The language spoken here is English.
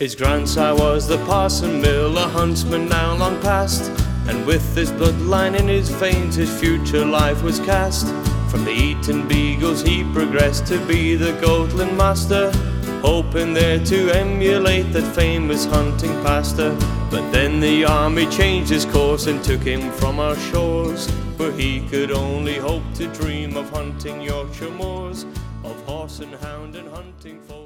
His grandsire was the Parson Mill, a huntsman now long past, and with this bloodline in his veins his future life was cast. From the Eton Beagles he progressed to be the Goatland master, hoping there to emulate that famous hunting pastor. But then the army changed his course and took him from our shores, where he could only hope to dream of hunting Yorkshire moors, of horse and hound and hunting folk.